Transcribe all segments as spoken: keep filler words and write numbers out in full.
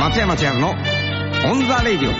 松山千春のオンザレイディ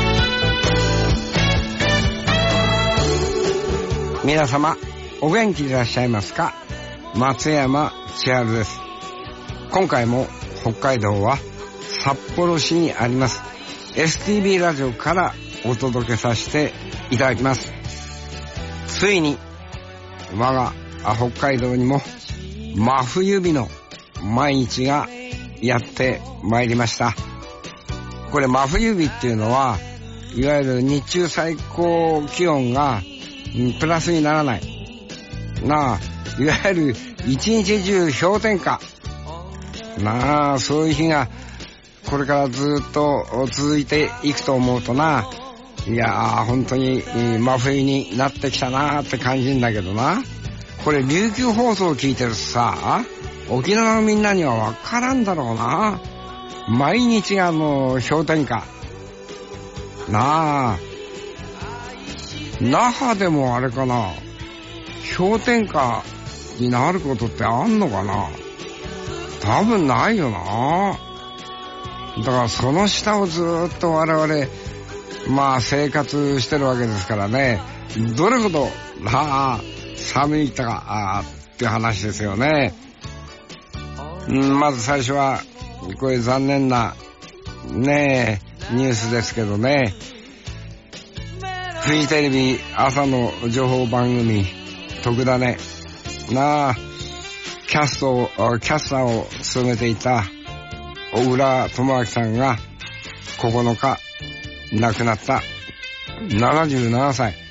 オ。皆様お元気でいらっしゃいますか？松山千春です。今回も北海道は札幌市にあります エスティービー ラジオからお届けさせていただきます。ついに我が北海道にも真冬日の毎日がやってまいりました。これ真冬日っていうのはいわゆる日中最高気温がプラスにならないなあ、いわゆる一日中氷点下なあ、そういう日がこれからずっと続いていくと思うとな、いやー本当に真冬になってきたなって感じんだけどな。これ琉球放送を聞いてるとさ、沖縄のみんなにはわからんだろうな。毎日がもう氷点下なあ。那覇でもあれかな、氷点下になることってあんのかな。多分ないよな。だからその下をずっと我々まあ生活してるわけですからね、どれほどなあ寒いかって話ですよね。うん、まず最初はこれ残念なねえニュースですけどね、フジテレビ朝の情報番組特ダネなあ、キャストをキャスターを務めていた小倉智昭さんがここのか亡くなった。ななじゅうななさい。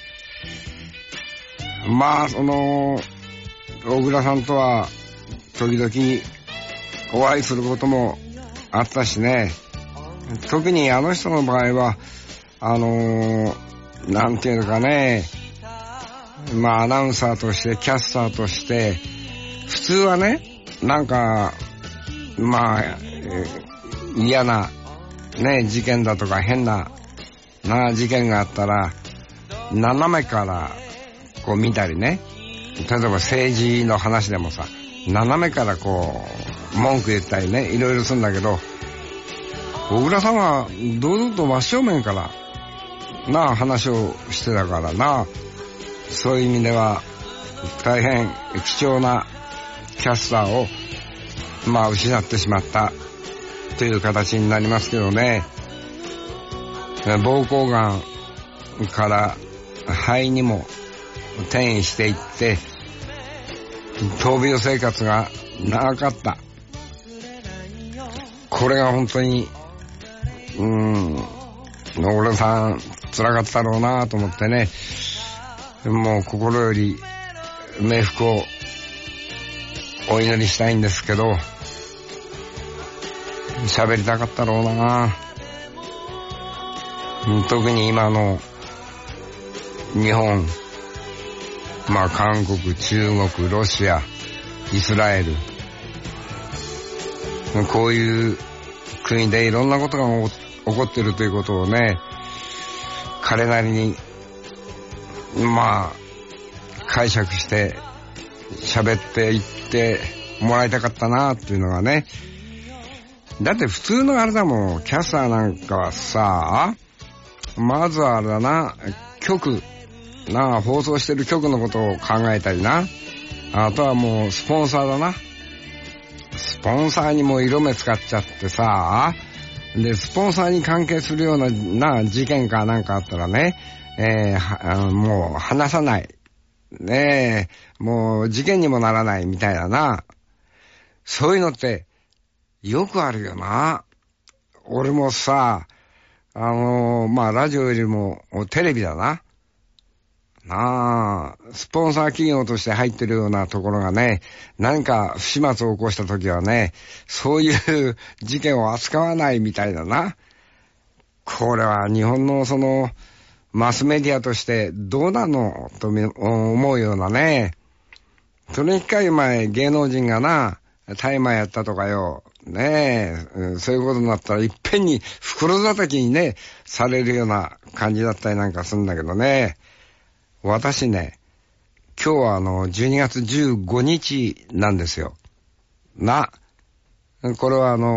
まあその小倉さんとは時々お会いすることもあったしね、特にあの人の場合はあのー、なんていうのかね、まあアナウンサーとしてキャスターとして普通はね、なんかまあ、えー、嫌なね事件だとか変なな事件があったら斜めからこう見たりね、例えば政治の話でもさ斜めからこう文句言ったりね、いろいろするんだけど、小倉さんは堂々と真正面からな話をしてたからな、そういう意味では大変貴重なキャスターをまあ失ってしまったという形になりますけどね。膀胱がんから肺にも転移していって闘病生活が長かった。これが本当にうーん小倉さん辛かったろうなと思ってね、もう心より冥福をお祈りしたいんですけど、喋りたかったろうな。特に今の日本、まあ韓国、中国、ロシア、イスラエル、こういう国でいろんなことが起こっているということをね、彼なりにまあ解釈して喋っていってもらいたかったなっていうのがね。だって普通のあれだもん、キャスターなんかはさ、まずはあれだな、局なあ、放送してる局のことを考えたりな、あとはもうスポンサーだな。スポンサーにも色目使っちゃってさ、でスポンサーに関係するようなな事件かなんかあったらね、えー、もう話さないねえ、もう事件にもならないみたいだな。そういうのってよくあるよな。俺もさ、あのー、まあラジオよりもテレビだななあ、スポンサー企業として入ってるようなところがね、何か不始末を起こした時はね、そういう事件を扱わないみたいだな。これは日本のそのマスメディアとしてどうなのと思うようなね。それに近い前芸能人がな大麻やったとかよねえ、そういうことになったらいっぺんに袋叩きにねされるような感じだったりなんかするんだけどね。私ね、今日はあのじゅうにがつじゅうごにちなんですよな。これはあの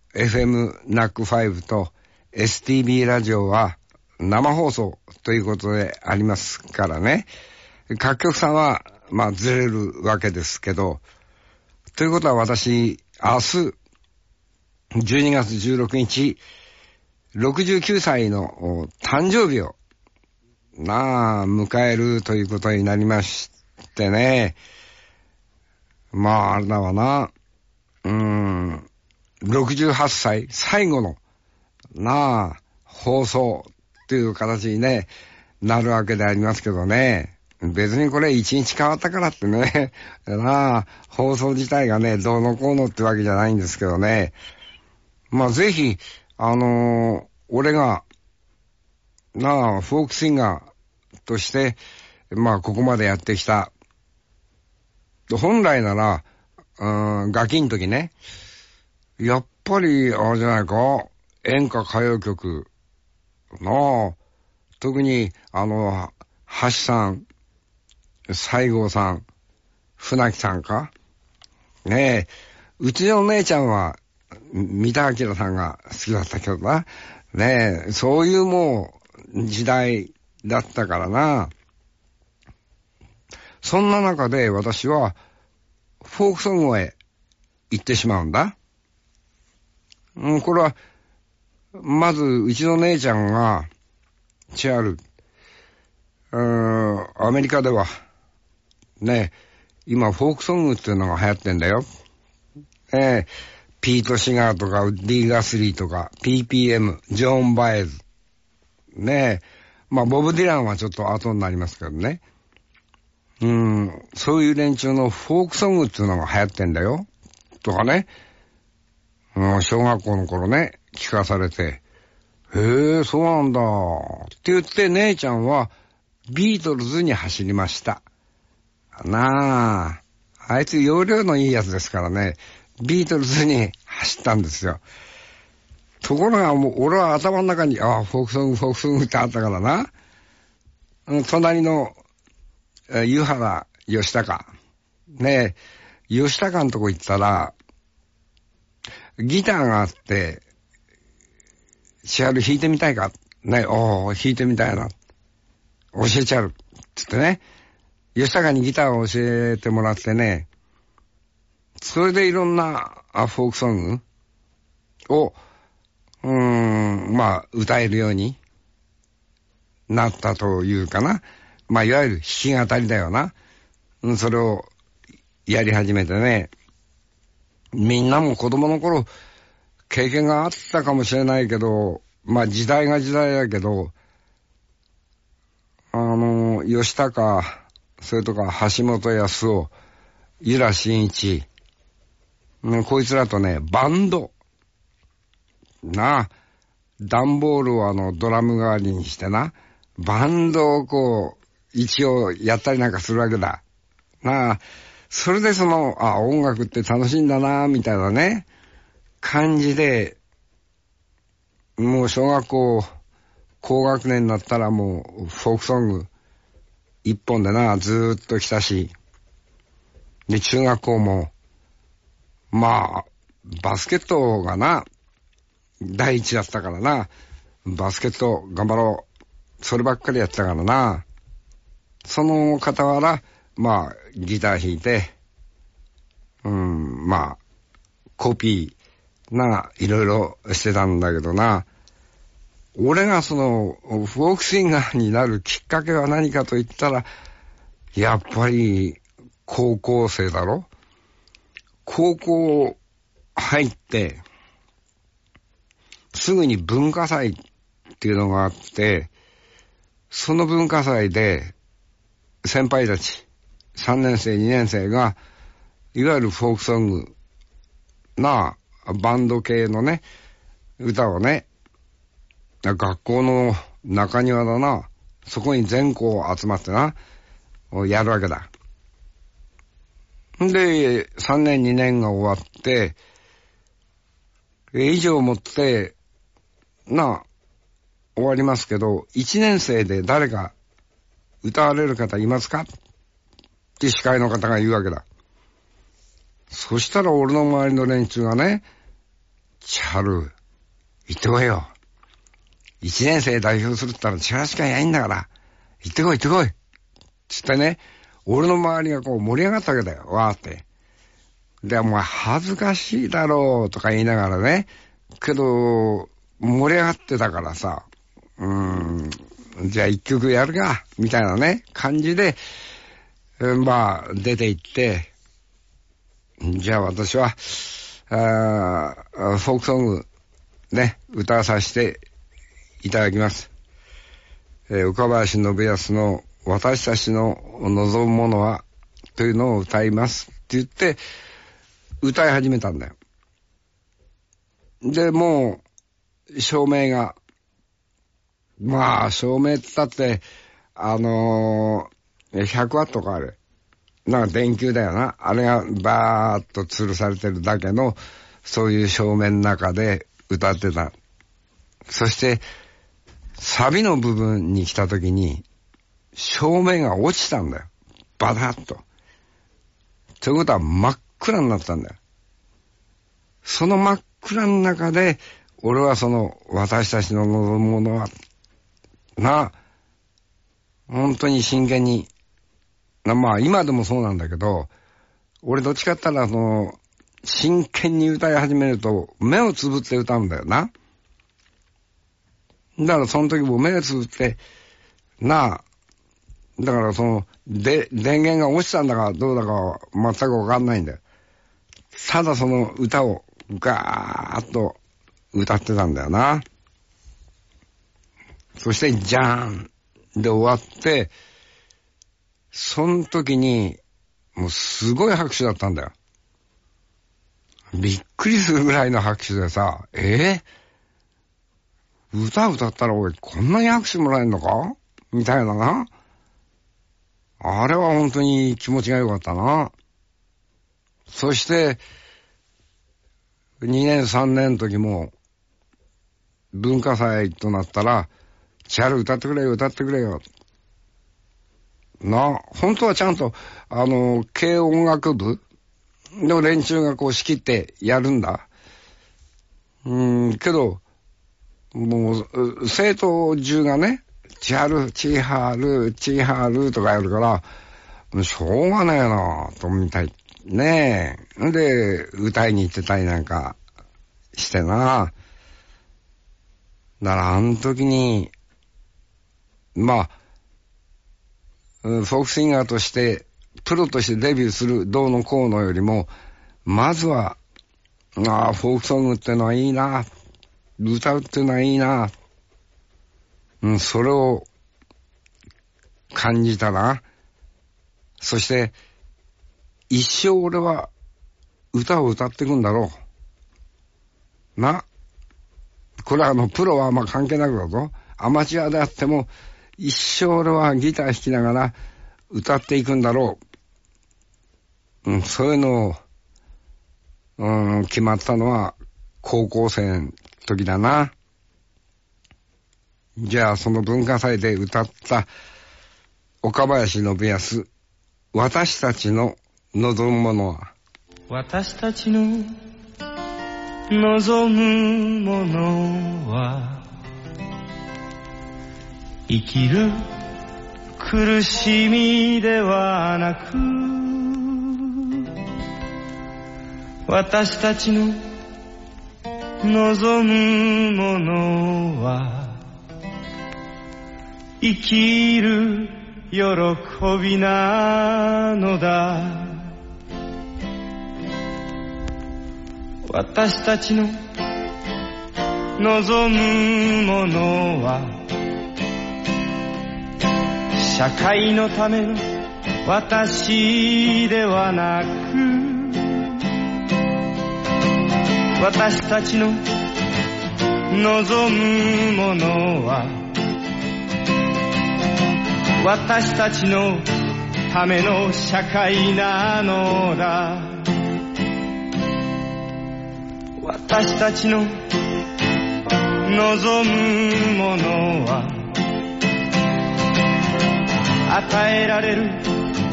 エフエム ナックファイブ と エスティービー ラジオは生放送ということでありますからね。各局さんは、まあ、ずれるわけですけど、ということは私、明日、じゅうにがつじゅうろくにち、ろくじゅうきゅうさいの誕生日を、なあ、迎えるということになりましてね。まあ、あれだわな。うーん、ろくじゅうはっさい最後の、なあ、放送っていう形にね、なるわけでありますけどね。別にこれ一日変わったからってね、なあ、放送自体がね、どうのこうのってわけじゃないんですけどね。まあぜひ、あのー、俺が、なあ、フォークシンガーとして、まあここまでやってきた。本来なら、うん、ガキの時ね、やっぱり、あれじゃないか、演歌歌謡曲、なあ、特に、あの、橋さん、西郷さん、船木さんかねえ、うちの姉ちゃんは、三田明さんが好きだったけどな。ねえ、そういうもう、時代だったからな。そんな中で私は、フォークソングへ行ってしまうんだ。うん、これは、まず、うちの姉ちゃんが、チアル、うーん、アメリカでは、ね、今フォークソングっていうのが流行ってんだよ。えー、ピート・シガーとか、ウッディ・ガスリーとか、ピーピーエム、ジョン・バエズ。ねえ、まあ、ボブ・ディランはちょっと後になりますけどね。うん、そういう連中のフォークソングっていうのが流行ってんだよ。とかね。うん、小学校の頃ね、聞かされて、へえ、そうなんだ。って言って姉ちゃんはビートルズに走りました。なあ、あいつ容量のいいやつですからね、ビートルズに走ったんですよ。ところがもう俺は頭の中に、ああ、フォークソング、フォークソングってあったからな。隣の、湯原吉高。ねえ、吉高のとこ行ったら、ギターがあって、シャル弾いてみたいかね、おー、弾いてみたいな。教えちゃう。つってね。吉高にギターを教えてもらってね。それでいろんなフォークソングを、うーん、まあ、歌えるようになったというかな。まあ、いわゆる弾き語りだよな。うん、それをやり始めてね。みんなも子供の頃、経験があったかもしれないけど、まあ時代が時代だけど、あの、吉高、それとか橋本康夫、由良真一、ね、こいつらとね、バンド、なあ、段ボールをあのドラム代わりにしてな、バンドをこう、一応やったりなんかするわけだ。なあ、それでその、あ、音楽って楽しいんだな、みたいなね、感じで、もう小学校、高学年になったらもうフォークソング一本でな、ずーっと来たし。で、中学校も、まあ、バスケットがな、第一だったからな、バスケット頑張ろう。そればっかりやってたからな。その傍ら、まあ、ギター弾いて、うん、まあ、コピーな、いろいろしてたんだけどな。俺がその、フォークシンガーになるきっかけは何かと言ったら、やっぱり、高校生だろ？高校入って、すぐに文化祭っていうのがあって、その文化祭で、先輩たち、さんねんせい、にねんせいが、いわゆるフォークソングな、バンド系のね、歌をね、学校の中庭だな、そこに全校集まってな、やるわけだ。で、さんねんにねんが終わって、以上もって、な、終わりますけど、いちねんせいで誰か歌われる方いますかって司会の方が言うわけだ。そしたら俺の周りの連中がね、 千春、行ってこいよ。一年生代表するって言ったら千春しかいないんだから、行ってこい行ってこい。つってね、俺の周りがこう盛り上がったわけだよ、わーって。で、お前恥ずかしいだろうとか言いながらね、けど、盛り上がってたからさ、うーん、じゃあ一曲やるか、みたいなね、感じで、まあ、出て行って、じゃあ私は、あフォークソング、ね、歌わさせていただきます。えー、岡林信康の私たちの望むものは、というのを歌いますって言って、歌い始めたんだよ。で、もう、照明が、まあ、照明って言ったって、あのー、ひゃくワットかあれ。なんか電球だよな。あれがバーッと吊るされてるだけの、そういう照明の中で歌ってた。そして、サビの部分に来た時に、照明が落ちたんだよ。バタッと。ということは真っ暗になったんだよ。その真っ暗の中で、俺はその私たちの望むものは、な、本当に真剣に、まあ今でもそうなんだけど、俺どっちかって言ったらその、真剣に歌い始めると目をつぶって歌うんだよな。だからその時も目をつぶって、なあ、だからその、で、電源が落ちたんだかどうだかは全くわかんないんだよ。ただその歌をガーッと歌ってたんだよな。そしてじゃーんで終わって、その時にもうすごい拍手だったんだよ。びっくりするぐらいの拍手でさ、えー、歌歌ったら俺こんなに拍手もらえるのかみたいなな。あれは本当に気持ちが良かったな。そして、にねんさんねんの時も、文化祭となったら、千春歌ってくれよ、歌ってくれよ。な、本当はちゃんと、あの、軽音楽部の連中がこう仕切ってやるんだ。うーん、けど、もう、生徒中がね、千春、千春、千春とかやるから、しょうがないなと思いたい。ねえ。で、歌いに行ってたりなんかしてな。だからあの時に、まあ、フォークシンガーとして、プロとしてデビューするどうのこうのよりも、まずは、ああ、フォークソングってのはいいな。歌うってのはいいな。うん、それを感じたな。そして、一生俺は歌を歌っていくんだろう。な。これはあの、プロはあんま関係なくだぞ。アマチュアであっても、一生俺はギター弾きながら歌っていくんだろう。うん、そういうのを、うん、決まったのは高校生の時だな。じゃあその文化祭で歌った岡林信康、私たちの望むものは、 私たちの望むものは、生きる苦しみではなく、私たちの望むものは、生きる喜びなのだ。私たちの望むものは、社会のための私ではなく、私たちの望むものは、私たちのための社会なのだ。私たちの望むものは、与えられる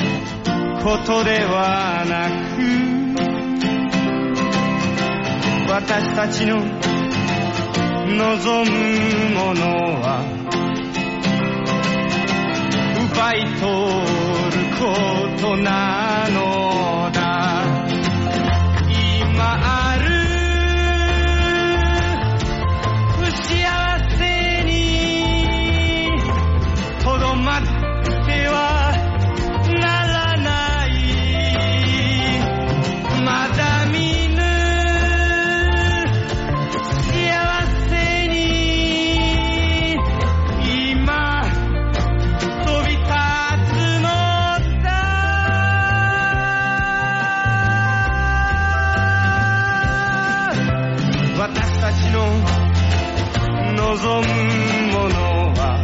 ことではなく、 私たちの望むものは奪い取ることなのだ。今ある不幸せにとどまってはならない。まだ見ぬ幸せに今飛び立つのだ。私たちの望むものは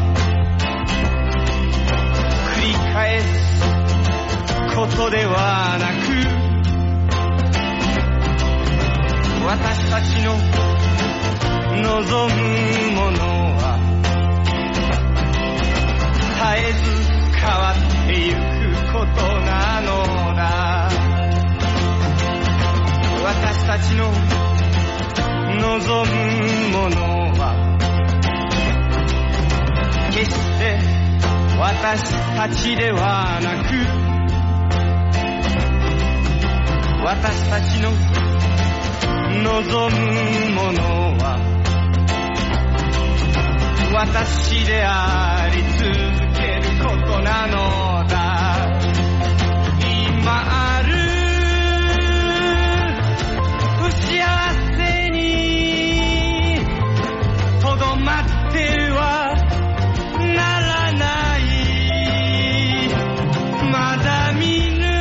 繰り返すことではなく、私たちの望むものは絶えず変わってゆくことなのだ。私たちの望むものは決して私たちではなく、私たちの望むものは私であり続けることなのだ。今ある不幸せにとどまってはならない。まだ見ぬ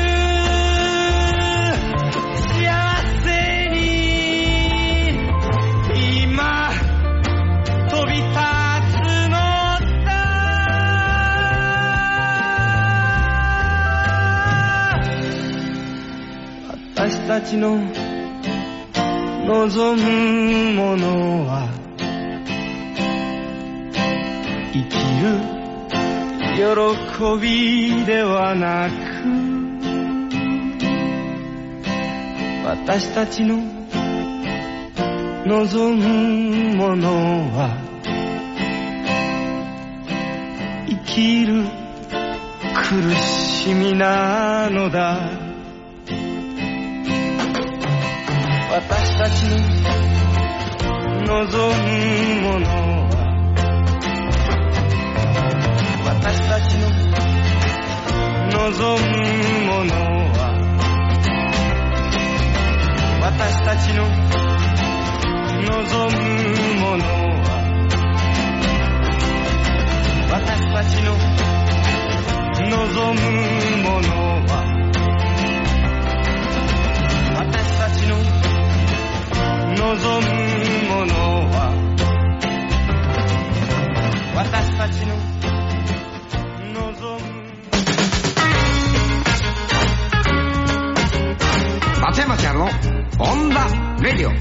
幸せに今飛び立つのだ。私たちの望むものは生きる喜びではなく、私たちの望むものは生きる苦しみなのだ。私たちの望むものは私たちの望むものは私たちの望むものは私たちの望むものは私たちの望むものは私たちの望む。 松山千春のオンダレディオ。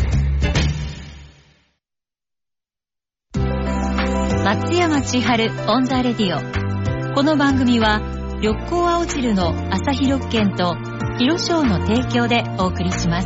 松山千春オンダレディオ。この番組は緑光青汁の朝日緑券と広商の提供でお送りします。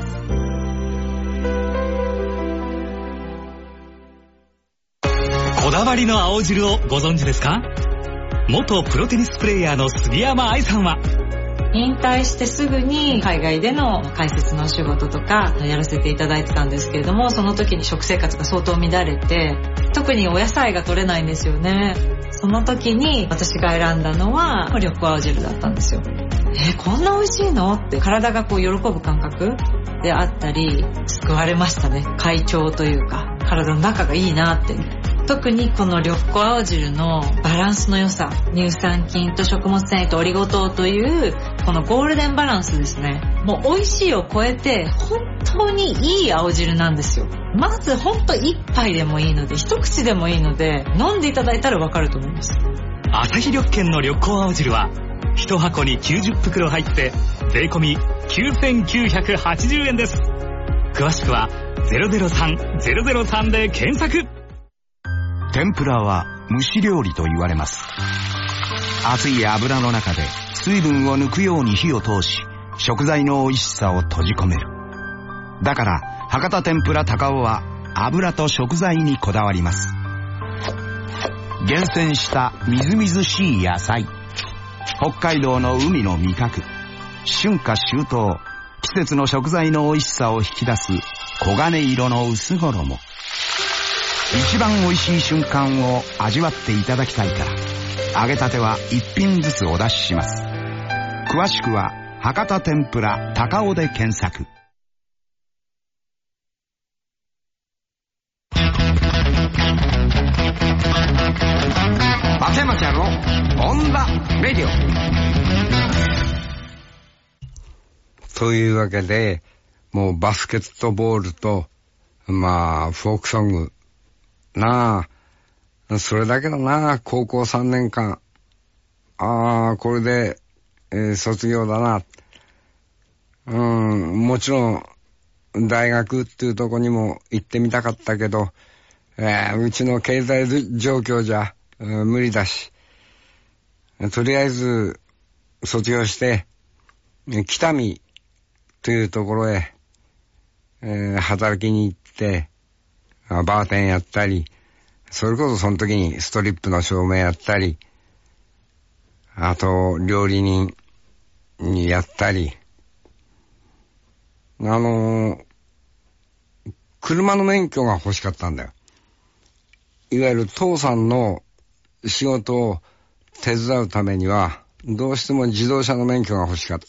こだわりの青汁をご存知ですか？元プロテニスプレーヤーの杉山愛さんは、 引退してすぐに海外での解説のお仕事とかやらせていただいてたんですけれども、その時に食生活が相当乱れて、特にお野菜が取れないんですよね。その時に私が選んだのは緑光青汁だったんですよ。えこんな美味しいのって体がこう喜ぶ感覚であったり、救われましたね。快調というか体の中がいいなって。特にこの緑光青汁のバランスの良さ、乳酸菌と食物繊維とオリゴ糖というこのゴールデンバランスですね。もう美味しいを超えて本当にいい青汁なんですよ。まず本当一杯でもいいので、一口でもいいので、飲んでいただいたらわかると思います。 朝日緑券の緑光青汁は一箱にきゅうじゅっ袋入って税込みきゅうせんきゅうひゃくはちじゅうえんです。詳しくはゼロゼロさん ゼロゼロさんで検索。 天ぷらは蒸し料理と言われます。熱い油の中で水分を抜くように火を通し、食材の美味しさを閉じ込める。だから博多天ぷら高尾は油と食材にこだわります。厳選したみずみずしい野菜、北海道の海の味覚、春夏秋冬、季節の食材の美味しさを引き出す黄金色の薄衣。一番美味しい瞬間を味わっていただきたいから、揚げたては一品ずつお出しします。詳しくは博多天ぷら高尾で検索。 松山ちゃんのオンザレディオというわけで、もうバスケットボールとまあフォークソングなあ、それだけだな、高校さんねんかん。ああ、これで、えー、卒業だな。うん、もちろん大学っていうとこにも行ってみたかったけど、えー、うちの経済状況じゃ、うん、無理だし、とりあえず卒業して北見というところへ、えー、働きに行ってバーテンやったり、それこそその時にストリップの照明やったり、あと料理人にやったり、あのー、車の免許が欲しかったんだよ。いわゆる父さんの仕事を手伝うためにはどうしても自動車の免許が欲しかった。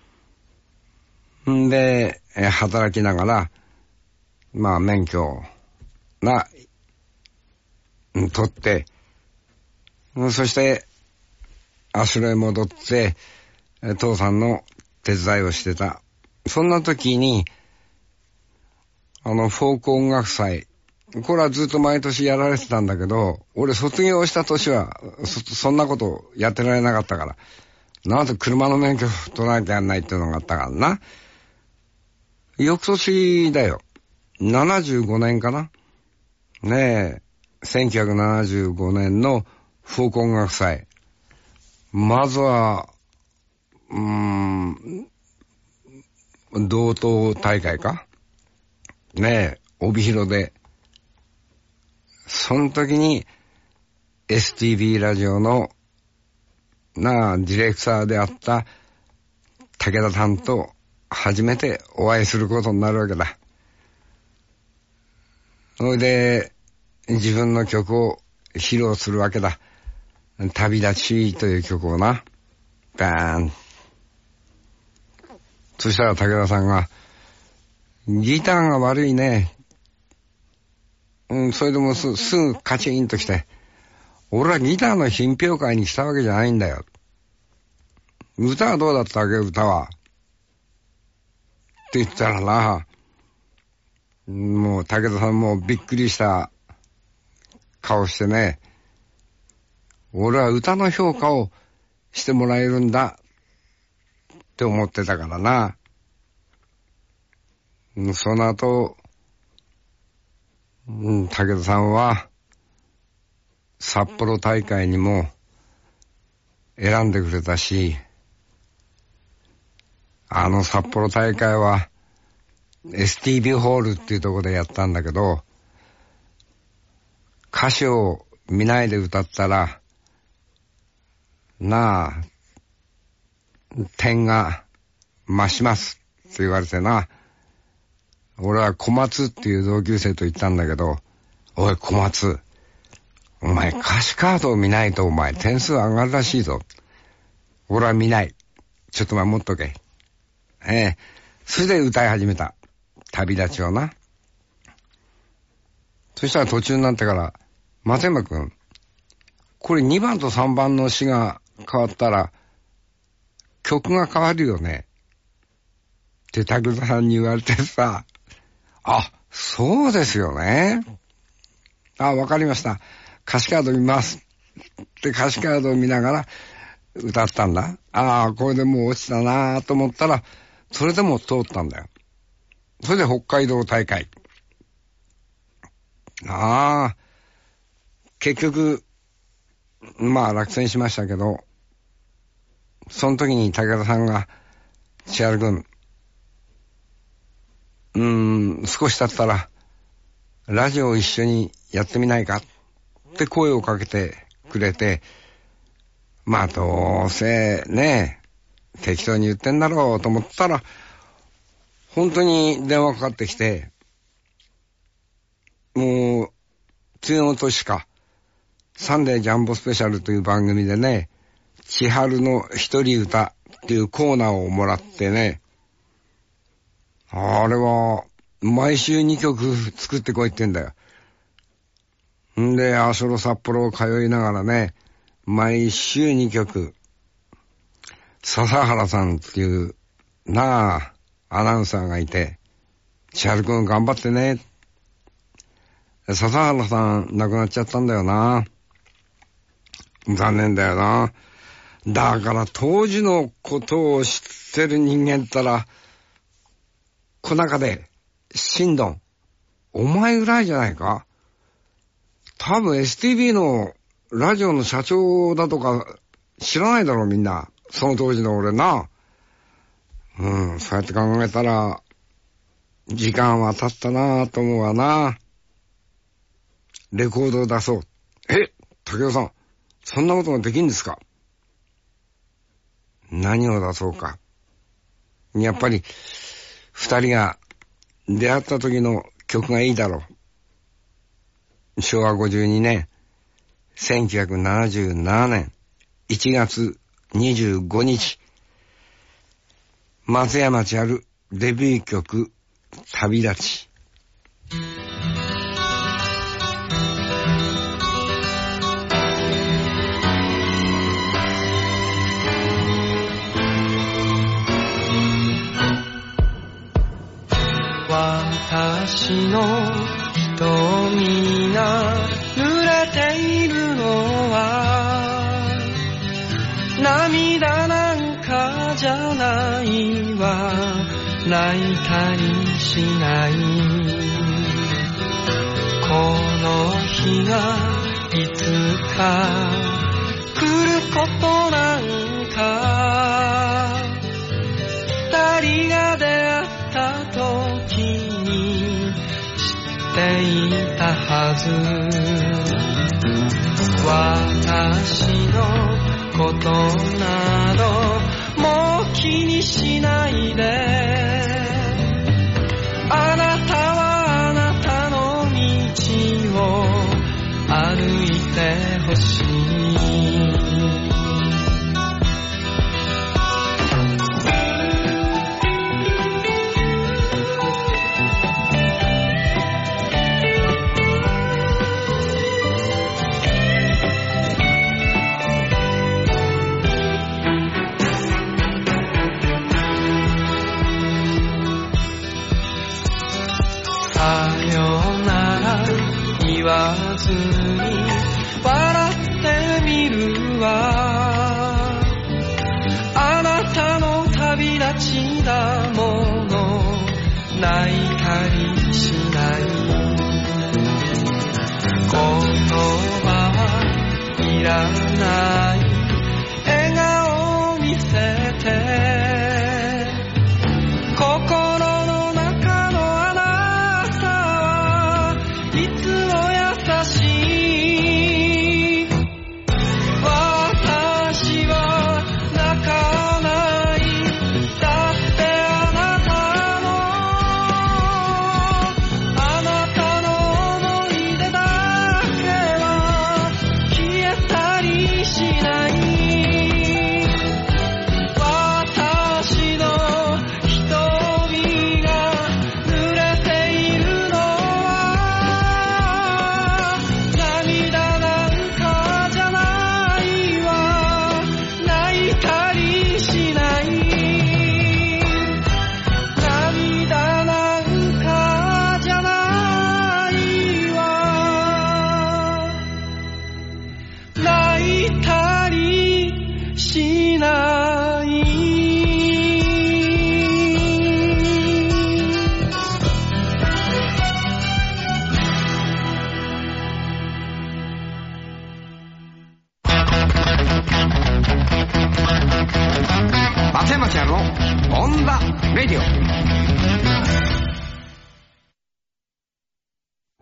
んで、働きながらまあ免許が取って、そして足へ戻って父さんの手伝いをしてた。そんな時にあのフォーク音楽祭、これはずっと毎年やられてたんだけど、俺卒業した年は そ, そんなことやってられなかったから、なんで車の免許取らなきゃやんないっていうのがあったからな。翌年だよ、ななじゅうごねんかな、ねえ、せんきゅうひゃくななじゅうごねんのフォーク音楽祭、まずはうーん道東大会かねえ、帯広で、その時に エスティービー ラジオのなあディレクターであった武田さんと初めてお会いすることになるわけだ。それで自分の曲を披露するわけだ。旅立ちという曲をな、バーン。そしたら武田さんが、ギターが悪いね。うん、それでも す, すぐカチンときて、俺はギターの品評会に来たわけじゃないんだよ。歌はどうだったわけ、歌は。って言ったらな、もう武田さんもびっくりした顔してね、俺は歌の評価をしてもらえるんだって思ってたからな。その後、うん、武田さんは札幌大会にも選んでくれたし、あの札幌大会は エスティービー ホールっていうところでやったんだけど、歌詞を見ないで歌ったらなあ点が増しますって言われてな、俺は小松っていう同級生と言ったんだけど、おい小松、お前歌詞カードを見ないとお前点数上がるらしいぞ。俺は見ない。ちょっと守っとけ。ええ。それで歌い始めた。旅立ちをな。そしたら途中になってから、松山くん、これにばんとさんばんの詞が変わったら、曲が変わるよね。って武田さんに言われてさ、あ、そうですよね。あ、わかりました。歌詞カード見ます。って歌詞カードを見ながら歌ったんだ。ああ、これでもう落ちたなと思ったら、それでも通ったんだよ。それで北海道大会。ああ、結局、まあ落選しましたけど、その時に武田さんが、千春君、 うーん、少し経ったら、ラジオを一緒にやってみないかって声をかけてくれて、まあどうせね、適当に言ってんだろうと思ったら、本当に電話かかってきて、もう、次の年か、サンデージャンボスペシャルという番組でね、千春の一人歌っていうコーナーをもらってね、あれは、毎週にきょく作ってこいって言うんだよ。んで、阿蘇札幌を通いながらね、毎週にきょく、笹原さんっていう、なあ、アナウンサーがいて、千春くん頑張ってね。笹原さん亡くなっちゃったんだよな。残念だよな。だから当時のことを知ってる人間ったら、この中で、新ドン、お前ぐらいじゃないか？多分 エスティービー のラジオの社長だとか知らないだろみんな。その当時の俺な。うん、そうやって考えたら、時間は経ったなぁと思うわな。レコードを出そう。え、竹雄さん、そんなことができるんですか？何を出そうか。やっぱり、二人が出会った時の曲がいいだろう。しょうわごじゅうにねん、せんきゅうひゃくななじゅうななねんいちがつにじゅうごにち、松山千春デビュー曲旅立ち。 私の瞳が濡れているのは涙なんかじゃないわ、泣いたりしない。この日がいつか来ることなんか、二人が出会った時に知っていたはず。私のことなどもう気にしないで、あなたはあなたの道を歩いてほしい。言わずに笑ってみるわ、あなたの旅立ちだもの、泣いたりしない。言葉はいらない、笑顔を見せて、心の中のあなたはいつも優しい。私は泣かない、だってあなたのあなたの思い出だけは消えたりしない。私の瞳が濡れているのは涙なんかじゃないわ、泣いたりしない。涙なんかじゃないわ、泣いたりしない。 松山千春のオンザレディオ。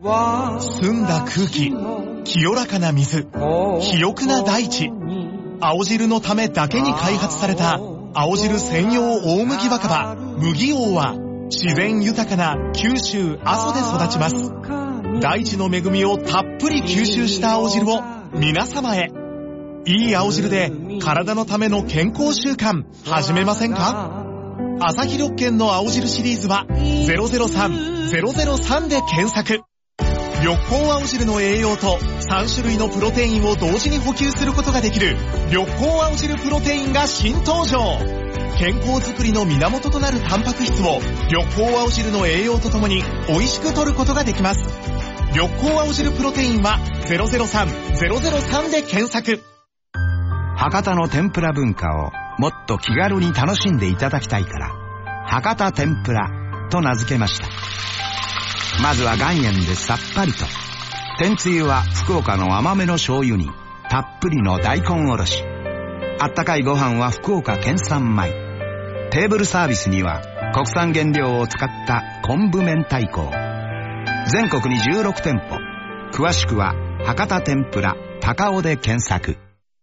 澄んだ空気、清らかな水、肥沃な大地。青汁のためだけに開発された青汁専用大麦若葉麦王は自然豊かな九州阿蘇で育ちます。大地の恵みをたっぷり吸収した青汁を皆様へ。いい青汁で体のための健康習慣始めませんか？朝日緑健の青汁シリーズはゼロゼロさんゼロゼロさんで検索。緑光青汁の栄養とさん種類のプロテインを同時に補給することができる緑光青汁プロテインが新登場。健康づくりの源となるタンパク質を緑光青汁の栄養とともに美味しく摂ることができます。緑光青汁プロテインはゼロゼロさんゼロゼロさんで検索。 博多の天ぷら文化をもっと気軽に楽しんでいただきたいから博多天ぷらと名付けました。まずは岩塩でさっぱりと。天つゆは福岡の甘めの醤油にたっぷりの大根おろし。あったかいご飯は福岡県産米。テーブルサービスには国産原料を使った昆布明太子。全国にじゅうろく店舗。詳しくは博多天ぷら高尾で検索。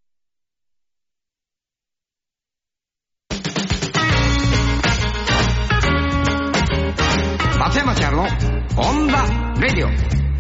松山千春のオンダレディオ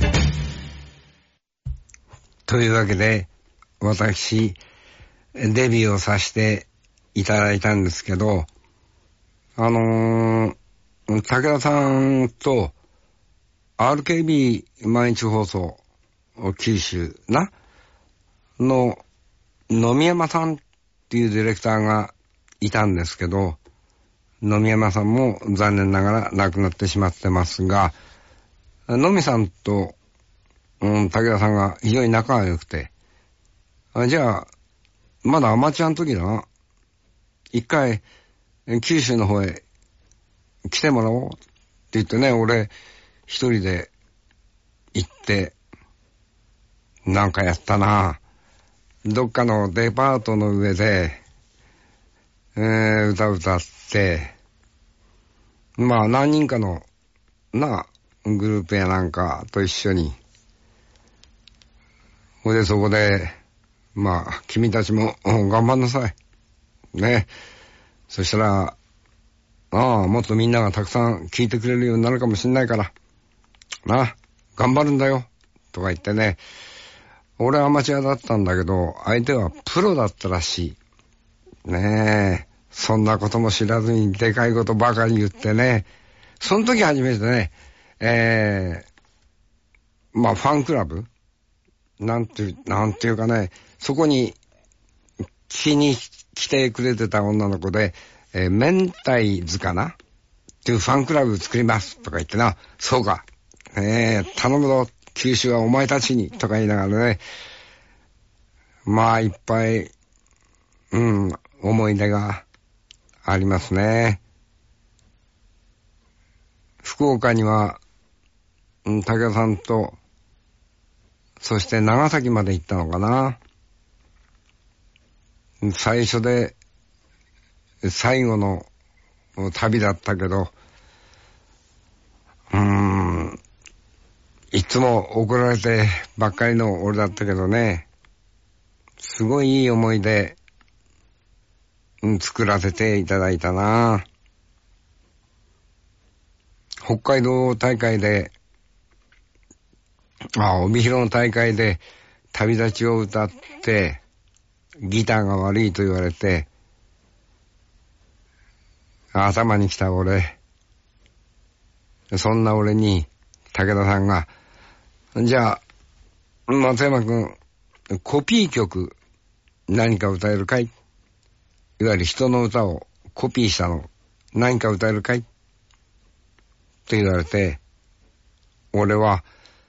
というわけで、私デビューをさせていただいたんですけど、あのー、武田さんと アールケービー 毎日放送九州なの野見山さんっていうディレクターがいたんですけど、野見山さんも残念ながら亡くなってしまってますが、野見さんと、うん、武田さんが非常に仲が良くて、あ、じゃあまだアマチュアの時だな、一回九州の方へ来てもらおうって言ってね、俺一人で行ってなんかやったな。どっかのデパートの上で、えー、歌歌って、まあ何人かのなグループやなんかと一緒に、ほいでそこでまあ君たちも頑張んなさいね。そしたらああもっとみんながたくさん聞いてくれるようになるかもしんないからな、頑張るんだよとか言ってね。俺はアマチュアだったんだけど相手はプロだったらしいね。えそんなことも知らずにでかいことばかり言ってね。その時初めてね、えー、まあファンクラブなんて、なんていうかね、そこに気に来てくれてた女の子で、えー、明太図かなっていうファンクラブ作りますとか言ってな、そうか、えー、頼むぞ、九州はお前たちにとか言いながらね、まあいっぱい、うん、思い出がありますね。福岡には、うん、武田さんと、そして長崎まで行ったのかな。最初で最後の旅だったけど、うーん、いつも怒られてばっかりの俺だったけどね、すごいいい思い出、うん、作らせていただいたな。北海道大会で、あ、帯広の大会で旅立ちを歌ってギターが悪いと言われて、頭に来た俺、そんな俺に武田さんが、じゃあ松山くんコピー曲何か歌えるかい、いわゆる人の歌をコピーしたの何か歌えるかいって言われて、俺は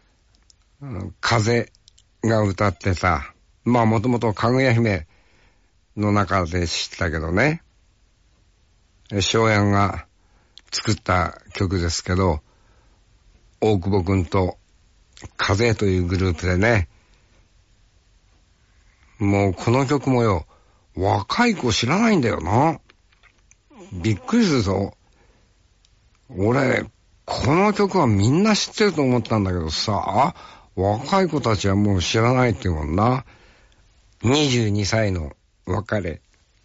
風が歌ってた、まあもともとかぐや姫の中で知ったけどね、翔やんが作った曲ですけど、大久保くんと風というグループでね、もうこの曲もよ、若い子知らないんだよな。びっくりするぞ。俺この曲はみんな知ってると思ったんだけどさ、若い子たちはもう知らないっていうもんな。にじゅうにさいの別れ。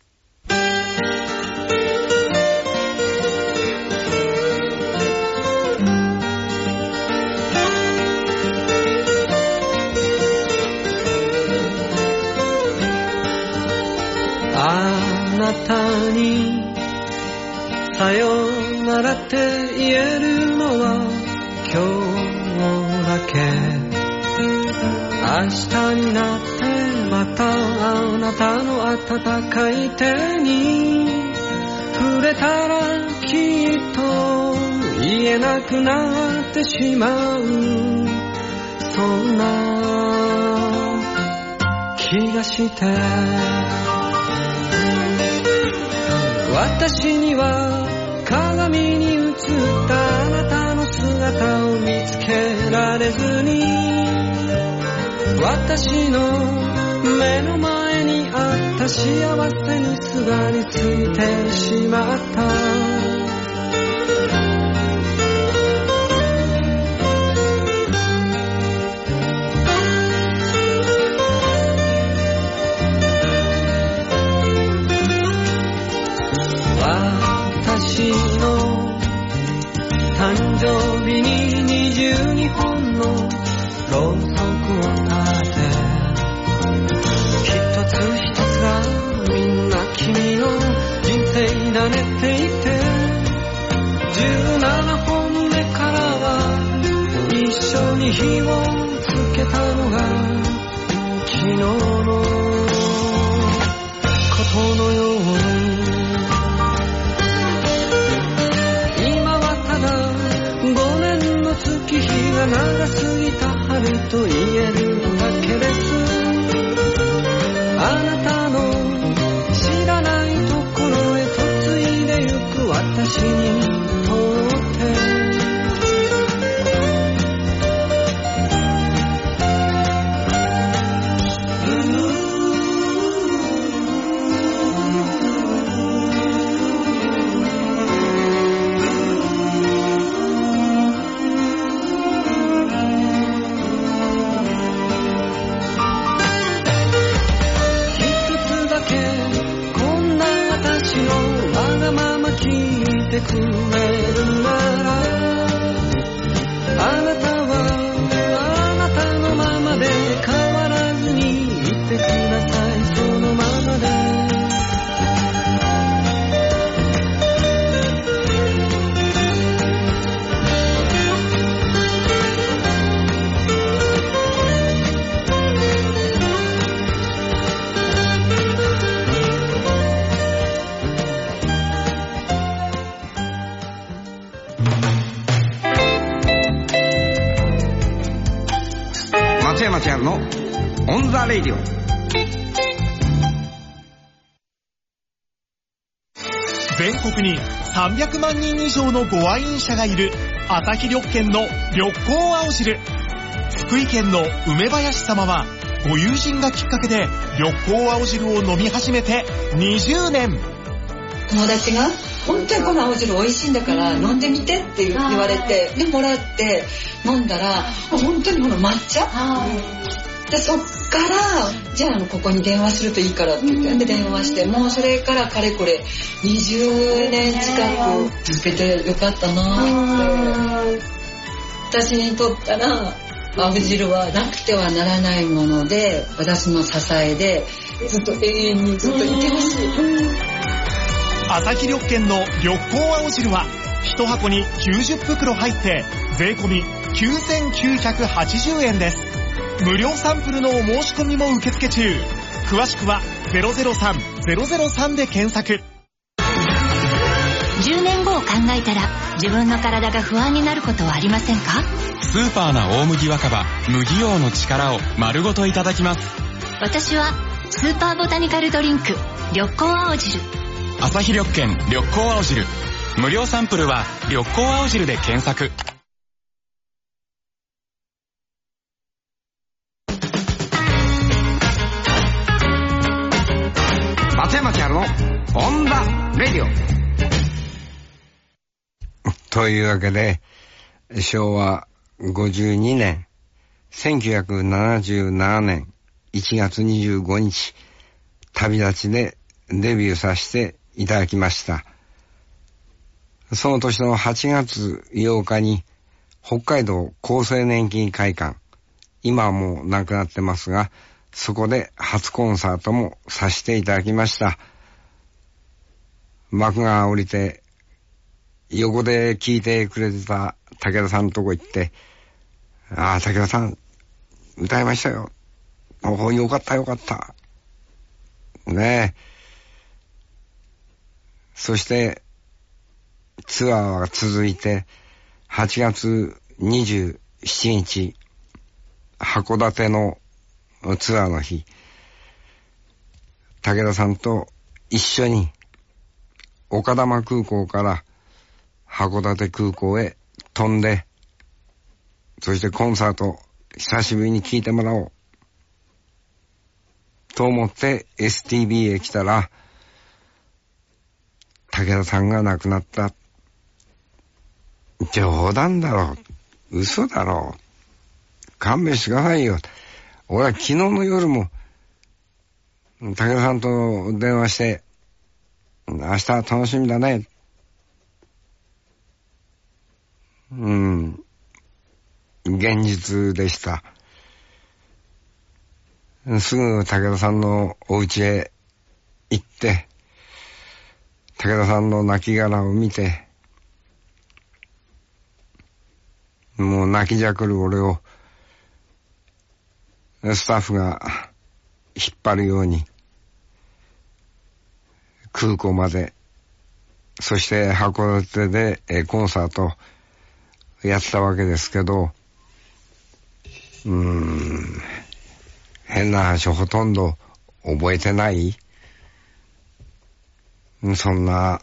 あなたにさよならって言えるのは今日だけ。明日になってまたあなたの温かい手に触れたらきっと言えなくなってしまう、そんな気がして、私には鏡に映ったあなたの姿を見つけられずに、私の目の前にあった幸せにすがりついてしまった。私の誕生日ににじゅうにほんのろうそくを立て、一つ一つがみんな君の人生だねって言って、じゅうななほんめからは一緒に火をつけたのが昨日のことのように、月日が長すぎた春と言えるだけです。あなたの知らないところへ嫁いでゆく私にとってくれるなら、あなたはあなたのままで変わらずにいてください、そのままで。 松山千春のオンザレイディオ。 全国にさんびゃくまんにん以上のご愛飲者がいる朝日緑軒の緑光青汁。福井県の梅林様はご友人がきっかけで緑光青汁を飲み始めてにじゅうねん。 友達が本当にこの青汁美味しいんだから飲んでみてって言われて、でもらって飲んだら本当にこの抹茶で、そっからじゃあここに電話するといいからって言って、で電話して、もうそれからかれこれにじゅうねん近く続けてよかったなって。私にとったら青汁はなくてはならないもので、私の支えでずっと永遠にずっといてほしい。 朝日緑軒の緑光青汁は一箱にきゅうじゅっぷくろ入って税込みきゅうせんきゅうひゃくはちじゅうえんです。無料サンプルのお申し込みも受付中。詳しくはゼロゼロさん ゼロゼロさんで検索。 じゅうねんごを考えたら自分の体が不安になることはありませんか？ スーパーな大麦若葉麦王の力を丸ごといただきます。 私はスーパーボタニカルドリンク緑光青汁。 朝日緑軒緑光青汁、無料サンプルは緑光青汁で検索。 松山千春のオンザレディオというわけで、 しょうわごじゅうにねん、せんきゅうひゃくななじゅうななねんいちがつにじゅうごにち、旅立ちでデビューさせていただきました。その年のはちがつようかに北海道厚生年金会館、今はもう亡くなってますが、そこで初コンサートもさせていただきました。幕が降りて横で聞いてくれてた武田さんのとこ行って、ああ、武田さん歌いましたよ。おお、よかったよかった。ねえ。そしてツアーが続いて、はちがつにじゅうしちにち、函館のツアーの日、武田さんと一緒に丘珠空港から函館空港へ飛んで、そしてコンサート久しぶりに聴いてもらおうと思って エスティービー へ来たら、武田さんが亡くなった。冗談だろう、嘘だろう、勘弁してくださいよ。俺は昨日の夜も武田さんと電話して、明日楽しみだね。うん、現実でした。すぐ武田さんのお家へ行って、武田さんの亡骸を見て、もう泣きじゃくる俺をスタッフが引っ張るように空港まで、そして函館でコンサートやったわけですけど、うーん、変な話ほとんど覚えてない、そんな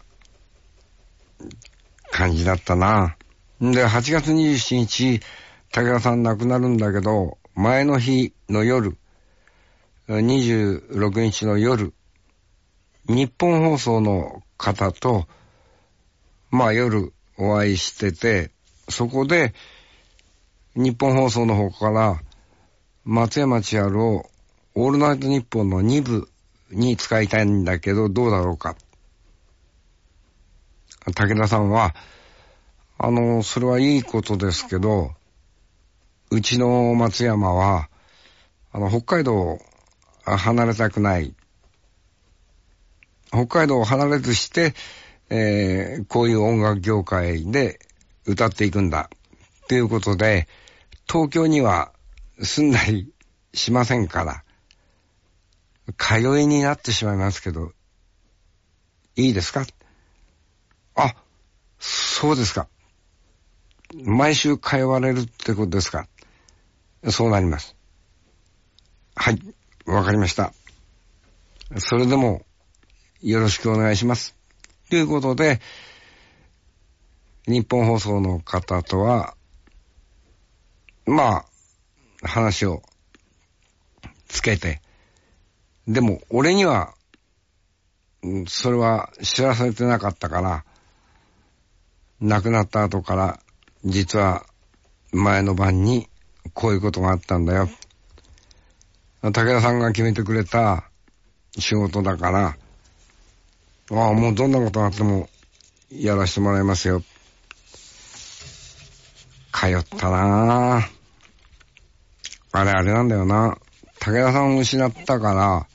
感じだったな。で、はちがつにじゅうしちにち、武田さん亡くなるんだけど、前の日の夜、にじゅうろくにちの夜、日本放送の方と、まあ夜お会いしてて、そこで、日本放送の方から、松山千春をオールナイトニッポンのにぶに使いたいんだけど、どうだろうか。武田さんは、あの、それはいいことですけど、うちの松山は、あの、北海道を離れたくない。北海道を離れずして、えー、こういう音楽業界で歌っていくんだ。ということで、東京には住んだりしませんから、通いになってしまいますけど、いいですか？あ、そうですか。毎週通われるってことですか？そうなります。はい、わかりました。それでもよろしくお願いします。ということで、日本放送の方とは、まあ、話をつけて、でも俺には、それは知らされてなかったから、亡くなった後から、実は前の晩にこういうことがあったんだよ。武田さんが決めてくれた仕事だから、ああ、もうどんなことがあってもやらせてもらいますよ。通ったなぁ。あれあれなんだよな。武田さんを失ったから、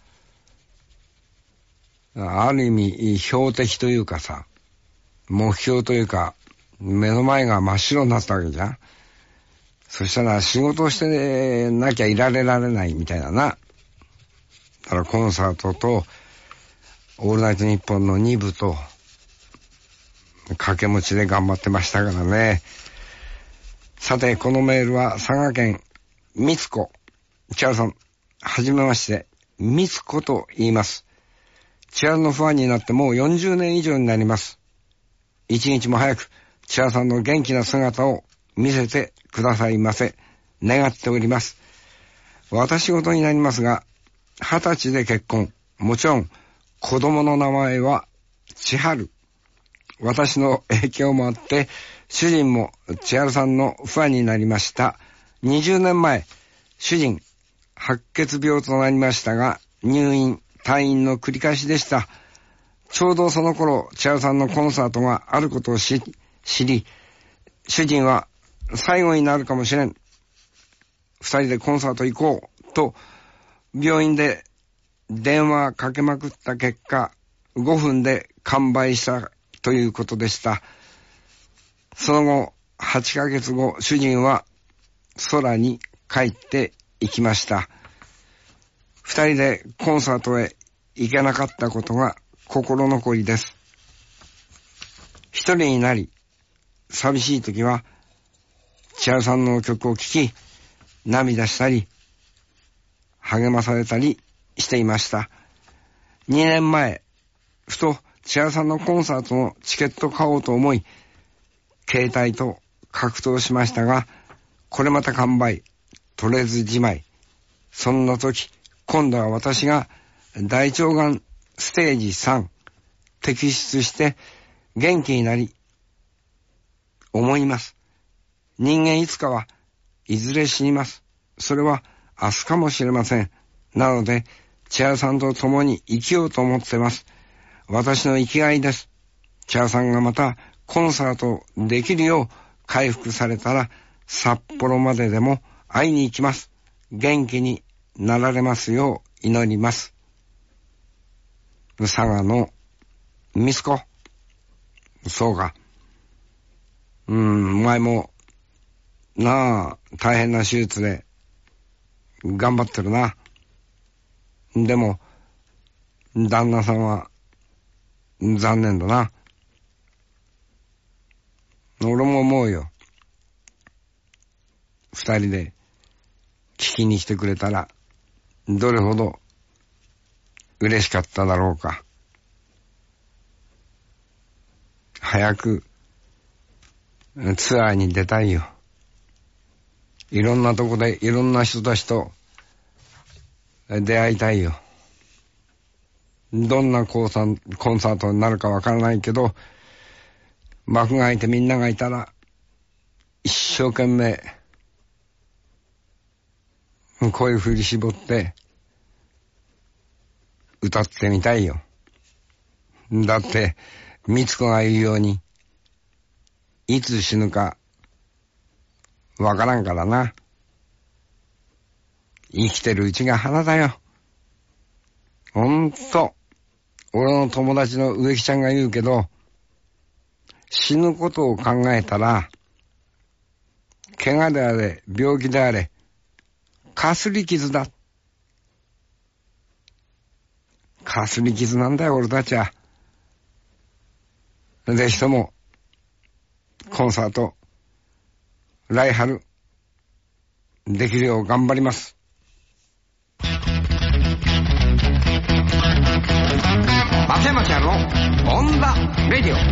ある意味標的というかさ、目標というか、目の前が真っ白になったわけじゃん。そしたら仕事をしてなきゃいられられないみたいなな。だからコンサートとオールナイトニッポンのにぶと掛け持ちで頑張ってましたからね。さて、このメールは佐賀県みつこ。千春さん、はじめまして、みつこと言います。千春のファンになってもうよんじゅうねん以上になります。一日も早く千春さんの元気な姿を見せてくださいませ。願っております。私事になりますが、二十歳で結婚。もちろん、子供の名前は千春。私の影響もあって、 主人も千春さんのファンになりました。にじゅうねんまえ、主人、白血病となりましたが、入院、退院の繰り返しでした。ちょうどその頃、千春さんのコンサートがあることを知り、主人は最後になるかもしれん。二人でコンサート行こうと、病院で電話かけまくった結果、ごふんで完売したということでした。その後、はちかげつご、主人は空に帰って行きました。二人でコンサートへ行けなかったことが心残りです。一人になり、寂しい時は、千春さんの曲を聴き、涙したり、励まされたりしていました。にねんまえ、ふと千春さんのコンサートのチケット買おうと思い、携帯と格闘しましたが、これまた完売、取れずじまい。そんな時、今度は私が大腸がんステージさん、摘出して元気になり、思います。人間いつかはいずれ死にます。それは明日かもしれません。なので、千春さんと共に生きようと思ってます。私の生きがいです。千春さんがまたコンサートできるよう回復されたら、札幌まででも会いに行きます。元気になられますよう祈ります。佐賀の息子。そうか。うん、前も、なあ、大変な手術で、頑張ってるな。でも、旦那さんは、残念だな。俺も思うよ。二人で、聞きに来てくれたら、どれほど、嬉しかっただろうか。早く、ツアーに出たいよ。いろんなとこでいろんな人たちと出会いたいよ。どんなコンサートになるかわからないけど、幕が開いてみんながいたら一生懸命声振り絞って歌ってみたいよ。だってみつこが言うように、いつ死ぬかわからんからな。生きてるうちが花だよ。ほんと、俺の友達の植木ちゃんが言うけど、死ぬことを考えたら、怪我であれ、病気であれ、かすり傷だ。かすり傷なんだよ、俺たちは。ぜひとも、コンサート、来春、できるよう頑張ります。松山千春のオンザレディオ。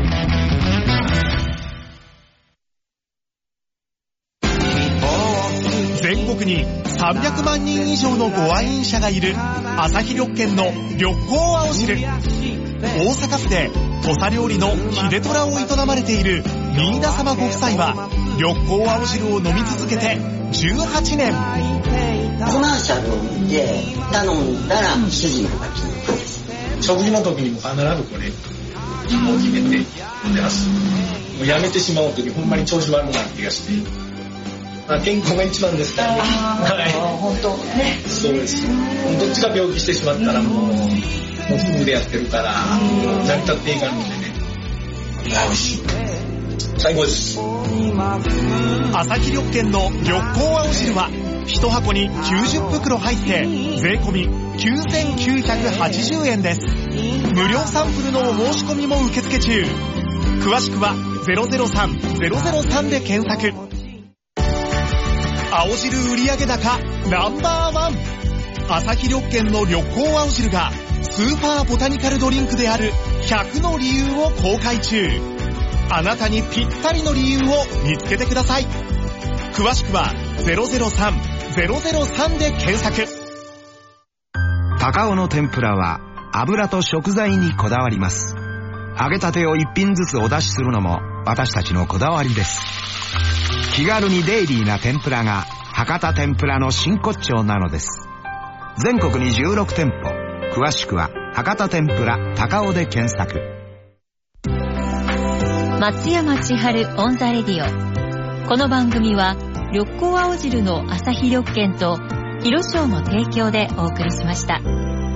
全国にさんびゃくまんにん以上のご愛飲者がいる朝日緑見の緑光青汁。大阪府で土佐料理の秀虎を営まれている新田様ご夫妻は緑光青汁を飲み続けてじゅうはちねん。 コマーシャルを見て頼んだら主人が気に入ったんです。 食事の時にも必ずこれもう決めて飲んでます。もうやめてしまうときほんまに調子悪くなる気がして、まあ、健康が一番ですからね。はい、 本当ね。そうです。 どっちが病気してしまったらもうもう夫婦でやってるから成り立っていかんのでね。 美味しい。 最高です。 朝日緑見の緑光青汁は一箱にきゅうじゅっぷくろ入って税込みきゅうせんきゅうひゃくはちじゅうえんです。無料サンプルのお申し込みも受付中。詳しくはゼロゼロさん ゼロゼロさんで検索。青汁売上高ナンバーワン、朝日緑見の緑光青汁がスーパーボタニカルドリンクであるひゃくの理由を公開中。あなたにぴったりの理由を見つけてください。詳しくはゼロゼロさん ゼロゼロさんで検索。 高尾の天ぷらは油と食材にこだわります。揚げたてを一品ずつお出しするのも私たちのこだわりです。気軽にデイリーな天ぷらが博多天ぷらの真骨頂なのです。全国にじゅうろくてんぽ、詳しくは博多天ぷら高尾で検索。 松山千春オンザレディオ。この番組は緑光青汁の朝日緑券と広商の提供でお送りしました。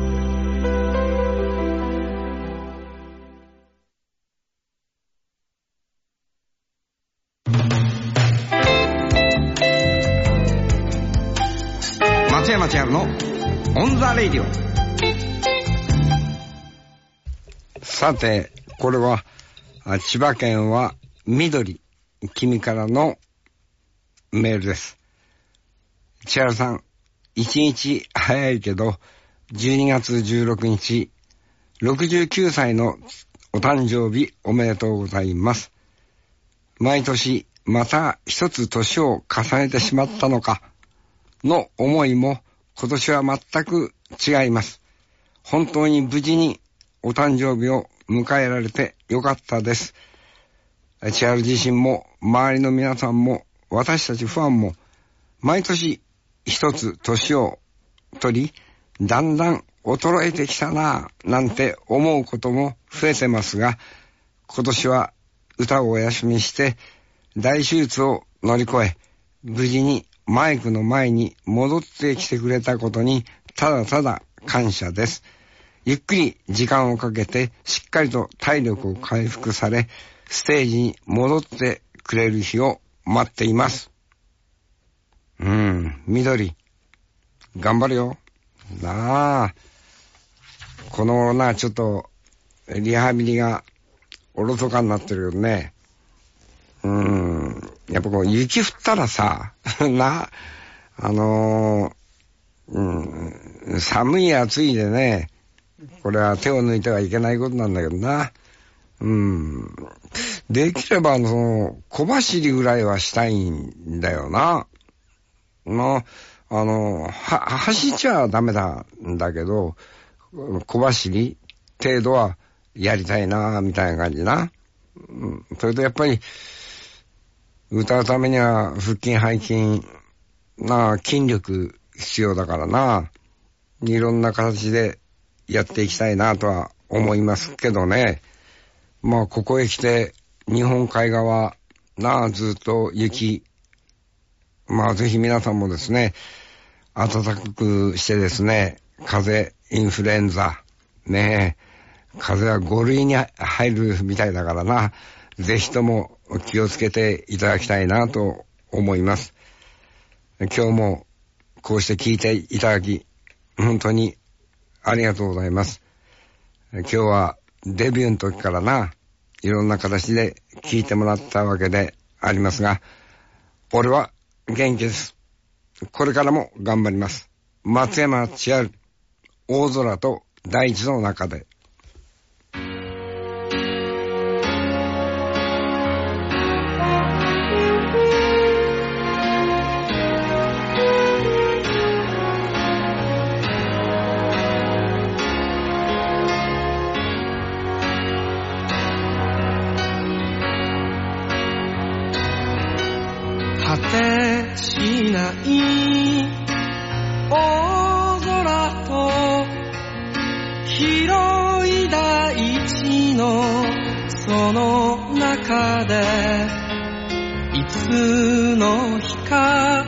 松山千春のオンザレディオ。さて、これは千葉県は緑君からのメールです。千春さん、一日早いけどじゅうにがつじゅうろくにちろくじゅうきゅうさいのお誕生日おめでとうございます。毎年また一つ年を重ねてしまったのかの思いも今年は全く違います。本当に無事にお誕生日を迎えられてよかったです。千春自身も周りの皆さんも私たちファンも毎年一つ年を取りだんだん衰えてきたなぁなんて思うことも増えてますが、今年は歌をお休みして大手術を乗り越え無事にマイクの前に戻ってきてくれたことにただただ感謝です。ゆっくり時間をかけてしっかりと体力を回復されステージに戻ってくれる日を待っています。うん、緑頑張るよなあ。このなちょっとリハビリがおろそかになってるよね。うん、やっぱこう雪降ったらさなあのー、うん、寒い暑いでね、これは手を抜いてはいけないことなんだけどな。うん、できればその小走りぐらいはしたいんだよな。のあのは走っちゃダメだんだけど小走り程度はやりたいなみたいな感じな。うん、それとやっぱり歌うためには腹筋背筋な筋力必要だからな。いろんな形でやっていきたいなとは思いますけどね。まあここへ来て日本海側なずっと雪、まあぜひ皆さんもですね暖かくしてですね、風邪インフルエンザねえ風邪はご類に入るみたいだからな、ぜひとも気をつけていただきたいなと思います。今日もこうして聞いていただき本当にありがとうございます。今日はデビューの時からないろんな形で聞いてもらったわけでありますが、俺は元気です。これからも頑張ります。松山千春、大空と大地の中で。 果てしない大空と広い大地のその中でいつの日か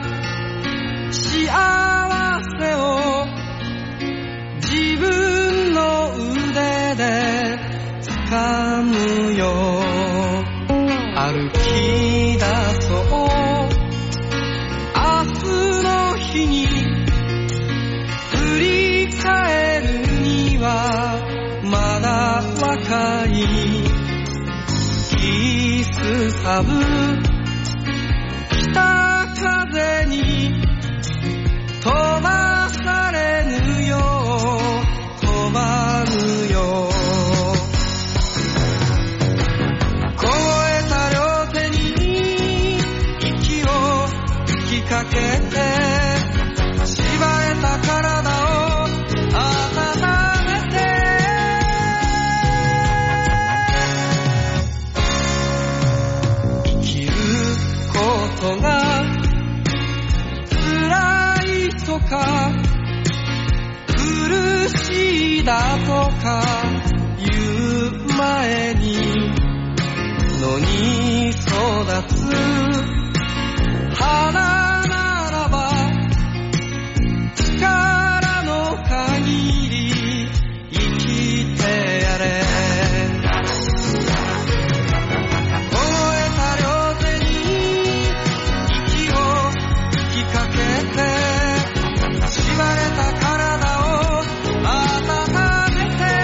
幸せを自分の腕で掴むよ。歩き出そう明日の日に、振り返るにはまだ若い。吹きすさぶ北風に飛ばされぬよう飛ばぬよう、凍えた両手に息を吹きかけて、しばれた体を温めて、 だとか言う前に野に育つ花ならば力の限り生きてやれ。凍えた両手に息を吹きかけて縛れた体を温めて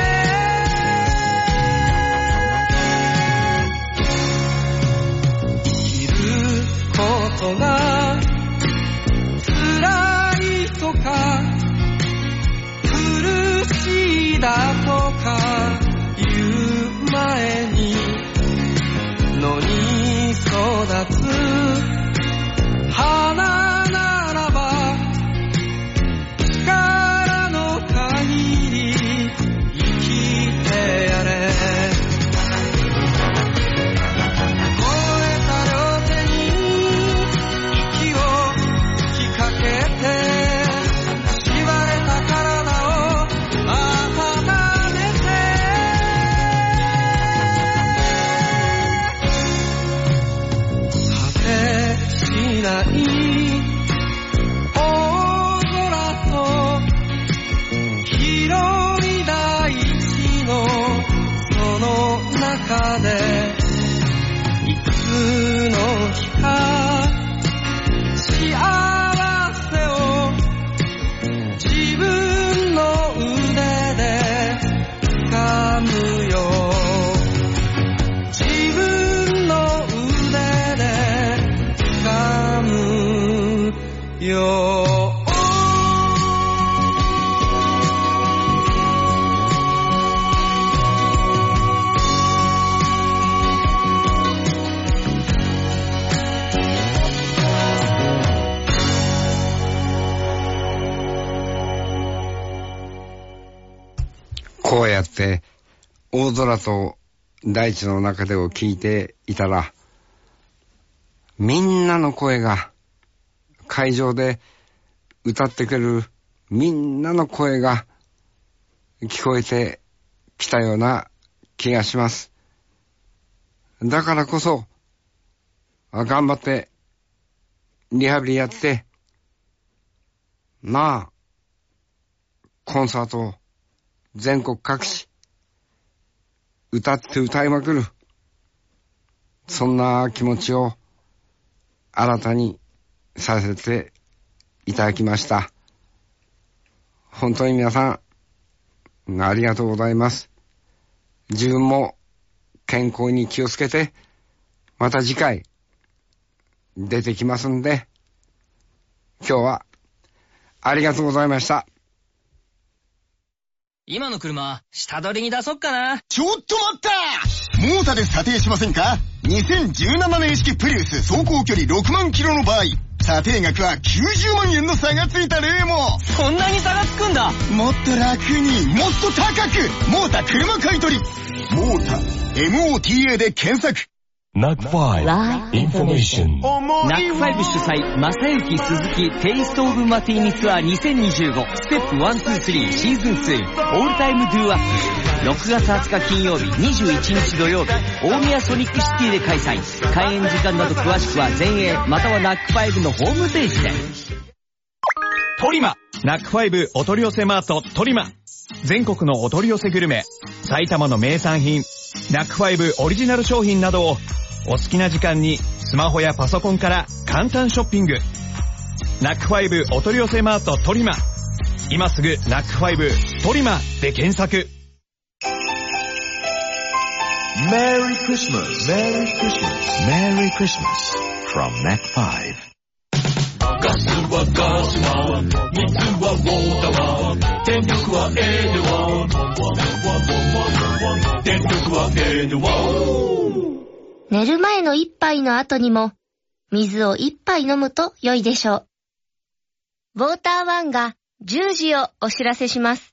生きることが辛いとか苦しいだとか言う前に野に育つ花ならば力の限り生きてやれ。凍えた両手に息を吹きかけて縛れた体を温めて果てしない大空と広い大地のその中でいつの日か幸せを自分の腕で掴むよ。自分の腕で掴むよ。 こうやって大空と大地の中でを聞いていたら、みんなの声が、会場で歌ってくれるみんなの声が聞こえてきたような気がします。だからこそ頑張ってリハビリやって、まあコンサートを全国各地歌って歌いまくる、そんな気持ちを新たにさせていただきました。本当に皆さんありがとうございます。自分も健康に気をつけて、また次回出てきますんで、今日はありがとうございました。 今の車、下取りに出そっかな。 ちょっと待った！モータで査定しませんか？ にせんじゅうなな 年式プリウス走行距離ろくまんキロの場合、査定額はきゅうじゅうまんえんの差がついた例も。 そんなに差がつくんだ。 もっと楽に、もっと高く、モータ車買取。モータ エムオーティーエー で検索。 ナックファイブ インフォメーション。 ナックファイブ主催、正幸鈴木テイストオブマティーニツアーにせんにじゅうごステップワンツースリーシーズンツーオールタイムドゥアップ。ろくがつはつか金曜日、にじゅういちにち土曜日、大宮ソニックシティで開催。開演時間など詳しくは前衛またはナックファイブのホームページで。 トリマナックファイブお取り寄せマートトリマ。全国のお取り寄せグルメ、埼玉の名産品、ナックファイブオリジナル商品などをお好きな時間にスマホやパソコンから簡単ショッピング。ナックファイブお取り寄せマートトリマ。今すぐナックファイブトリマで検索。 Merry Christmas! Merry Christmas! Merry Christmas from ナックファイブ。 ガスはガスは水はウォーターは電力はエールは電力はエールは。 寝る前の一杯の後にも水を一杯飲むと良いでしょう。ウォーターワンがじゅうじをお知らせします。